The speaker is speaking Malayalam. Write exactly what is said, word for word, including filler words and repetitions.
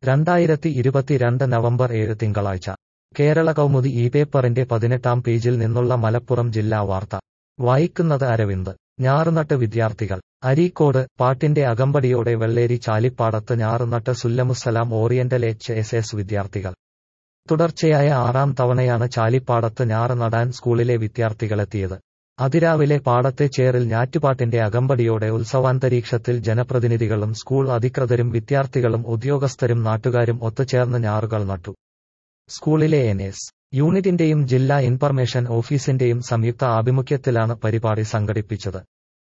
രണ്ടായിരത്തി ഇരുപത്തിരണ്ട് നവംബർ ഏഴ് തിങ്കളാഴ്ച കേരള കൗമുദി ഈ പേപ്പറിന്റെ പതിനെട്ടാം പേജിൽ നിന്നുള്ള മലപ്പുറം ജില്ലാ വാർത്ത വായിക്കുന്നത് അരവിന്ദ്. ഞാറുനട്ട് വിദ്യാർത്ഥികൾ അരീക്കോട്. പാട്ടിന്റെ അകമ്പടിയോടെ വെള്ളേരി ചാലിപ്പാടത്ത് ഞാറുനട്ട് Sullamussalam oriental H S S വിദ്യാർത്ഥികൾ. തുടർച്ചയായ ആറാം തവണയാണ് ചാലിപ്പാടത്ത് ഞാറ് നടാൻ സ്കൂളിലെ വിദ്യാർത്ഥികളെത്തിയത്. അതിരാവിലെ പാടത്തെ ചേറിൽ ഞാറ്റുപാട്ടിന്റെ അകമ്പടിയോടെ ഉത്സവാന്തരീക്ഷത്തിൽ ജനപ്രതിനിധികളും സ്കൂൾ അധികൃതരും വിദ്യാർത്ഥികളും ഉദ്യോഗസ്ഥരും നാട്ടുകാരും ഒത്തുചേർന്ന് ഞാറുകൾ നട്ടു. സ്കൂളിലെ എൻ എസ് യൂണിറ്റിന്റെയും ജില്ലാ ഇൻഫർമേഷൻ ഓഫീസിന്റെയും സംയുക്ത ആഭിമുഖ്യത്തിലാണ് പരിപാടി സംഘടിപ്പിച്ചത്.